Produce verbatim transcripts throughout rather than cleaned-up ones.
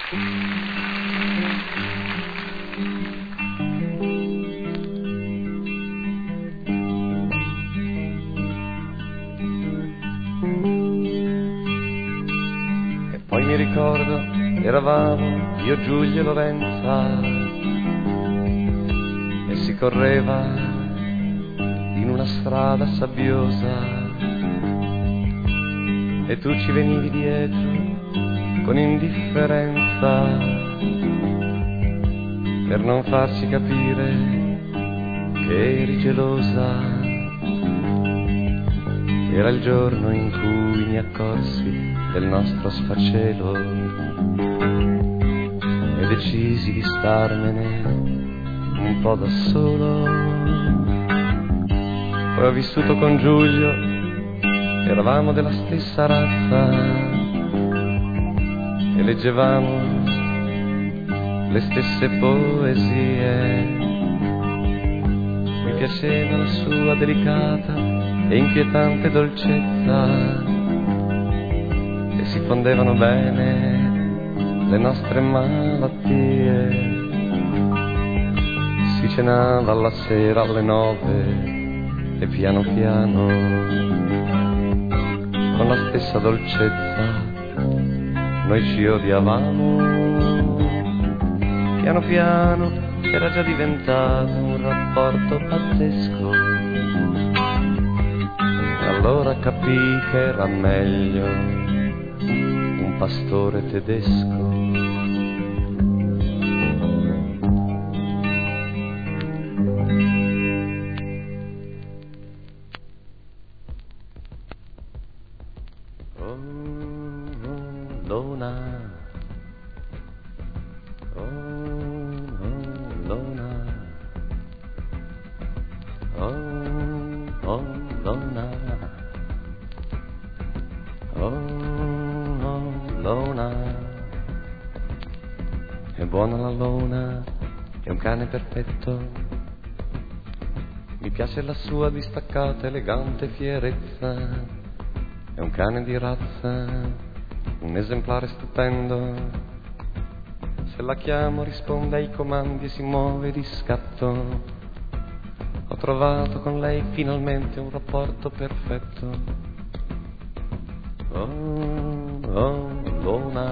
E poi mi ricordo, eravamo io, Giulia e Lorenza, e si correva in una strada sabbiosa, e tu ci venivi dietro con indifferenza, per non farci capire che eri gelosa. Era il giorno in cui mi accorsi del nostro sfacelo e decisi di starmene un po' da solo. Poi ho vissuto con Giulio, eravamo della stessa razza e leggevamo le stesse poesie. Mi piaceva la sua delicata e inquietante dolcezza, e si fondevano bene le nostre malattie. Si cenava alla sera alle nove e piano piano, con la stessa dolcezza, noi ci odiavamo. Piano piano era già diventato un rapporto pazzesco, e allora capii che era meglio un pastore tedesco. Perfetto, mi piace la sua distaccata, elegante fierezza. È un cane di razza, un esemplare stupendo. Se la chiamo risponde ai comandi e si muove di scatto. Ho trovato con lei finalmente un rapporto perfetto. Oh, oh, Lona.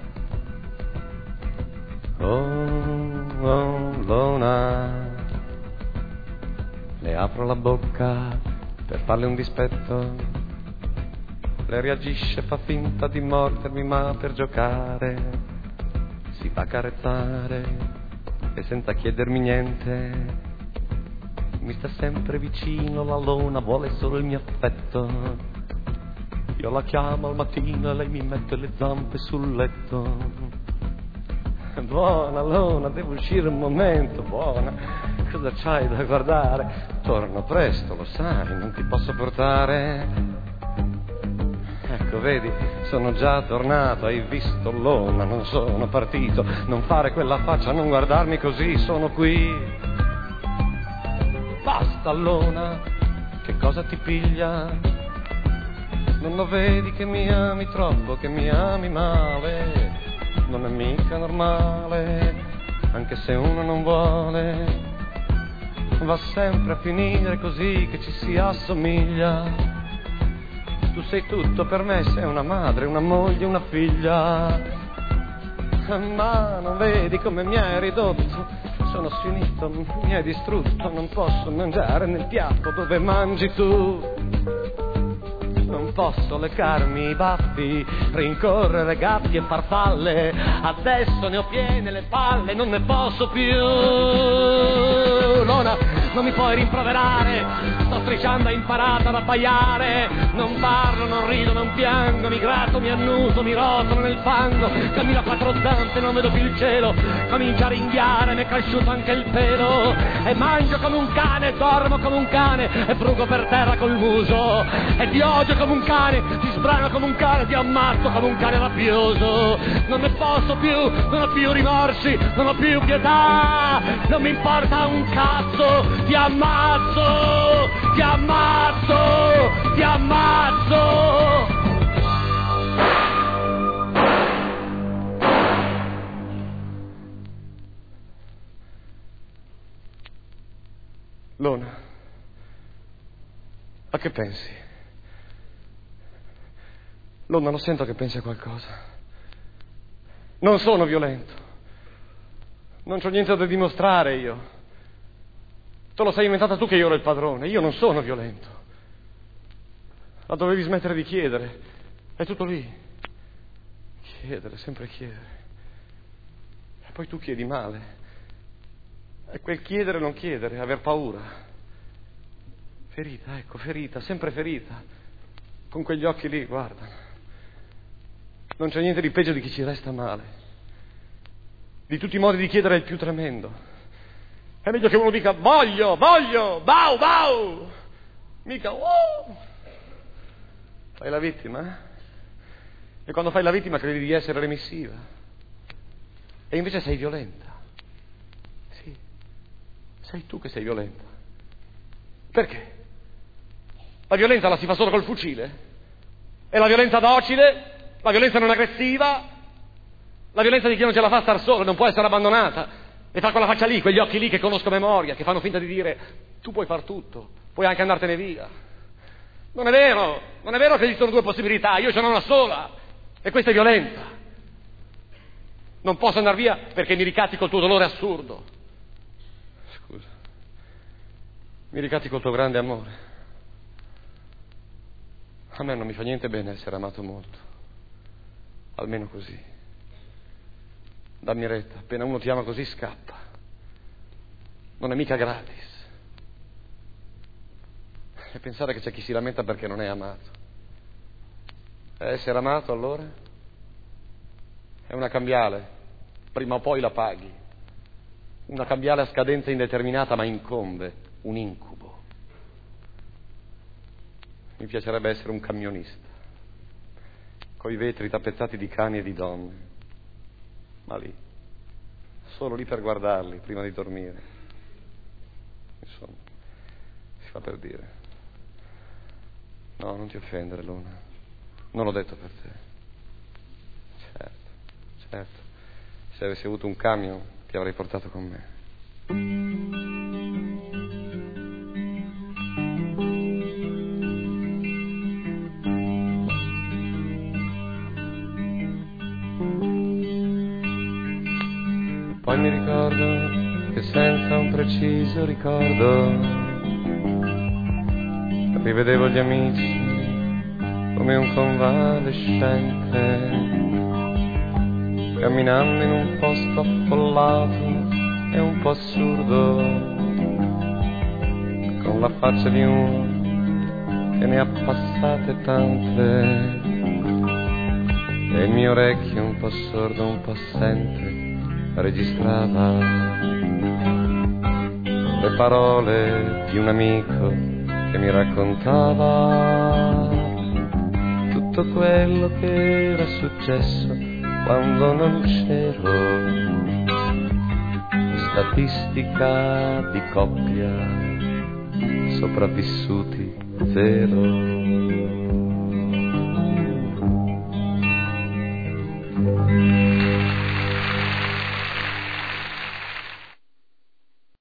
Oh, oh, Lona. Le apro la bocca per farle un dispetto. Lei reagisce, fa finta di mordermi, ma per giocare si fa carezzare e senza chiedermi niente mi sta sempre vicino. La Lona vuole solo il mio affetto. Io la chiamo al mattino e lei mi mette le zampe sul letto. Buona Lona, devo uscire un momento, buona. Cosa c'hai da guardare? Torno presto, lo sai, non ti posso portare. Ecco, vedi, sono già tornato, hai visto Lona, non sono partito. Non fare quella faccia, non guardarmi così, sono qui. Basta Lona, che cosa ti piglia? Non lo vedi che mi ami troppo, che mi ami male? Non è mica normale, anche se uno non vuole, va sempre a finire così che ci si assomiglia. Tu sei tutto per me, sei una madre, una moglie, una figlia. Ma non vedi come mi hai ridotto? Sono sfinito, mi hai distrutto, non posso mangiare nel piatto dove mangi tu. Non posso leccarmi i baffi, rincorrere gatti e farfalle. Adesso ne ho piene le palle, non ne posso più. Lona, non mi puoi rimproverare, sto strisciando, hai imparato ad abbaiare. Non parlo, non rido, non piango, mi gratto, mi annuso, mi rotolo nel fango. Cammino a quattro zampe, non vedo più il cielo. Comincio a ringhiare, mi è cresciuto anche il pelo. E mangio come un cane, dormo come un cane, e frugo per terra col muso. E ti odio come un cane, ti sbrano come un cane, ti ammazzo come un cane rabbioso. Non ne posso più, non ho più rimorsi, non ho più pietà. Non mi importa un cazzo, ti ammazzo, ti ammazzo, ti ammazzo. Lona, a che pensi? Lona, lo sento che pensi a qualcosa. Non sono violento. Non c'ho niente da dimostrare io. Te lo sei inventata tu che io ero il padrone. Io non sono violento. Ma dovevi smettere di chiedere. È tutto lì. Chiedere, sempre chiedere. E poi tu chiedi male. È quel chiedere non chiedere, aver paura. Ferita, ecco, ferita, sempre ferita. Con quegli occhi lì, guarda. Non c'è niente di peggio di chi ci resta male. Di tutti i modi di chiedere è il più tremendo. È meglio che uno dica voglio, voglio, bau, bau. Mica wow. Fai la vittima. E quando fai la vittima credi di essere remissiva. E invece sei violenta. Sì. Sei tu che sei violenta. Perché? La violenza la si fa solo col fucile? È la violenza docile? La violenza non aggressiva? La violenza di chi non ce la fa star solo, non può essere abbandonata e fa quella faccia lì, quegli occhi lì che conosco a memoria, che fanno finta di dire tu puoi far tutto, puoi anche andartene via. Non è vero, non è vero che esistono due possibilità, io ce n'ho una sola e questa è violenza. Non posso andare via perché mi ricatti col tuo dolore assurdo. Scusa, mi ricatti col tuo grande amore. A me non mi fa niente bene essere amato molto, almeno così. Dammi retta, appena uno ti ama così scappa. Non è mica gratis. E pensare che c'è chi si lamenta perché non è amato. E essere amato allora? È una cambiale, prima o poi la paghi. Una cambiale a scadenza indeterminata ma incombe, un incubo. Mi piacerebbe essere un camionista, coi vetri tappezzati di cani e di donne. Ma lì, solo lì per guardarli prima di dormire. Insomma, si fa per dire. No, non ti offendere, Luna. Non l'ho detto per te. Certo, certo. Se avessi avuto un camion ti avrei portato con me. Poi mi ricordo che senza un preciso ricordo rivedevo gli amici come un convalescente, camminando in un posto affollato e un po' assurdo, con la faccia di uno che ne ha passate tante, e il mio orecchio un po' sordo, un po' assente registrava le parole di un amico che mi raccontava tutto quello che era successo quando non c'ero. Statistica di coppia, sopravvissuti zero.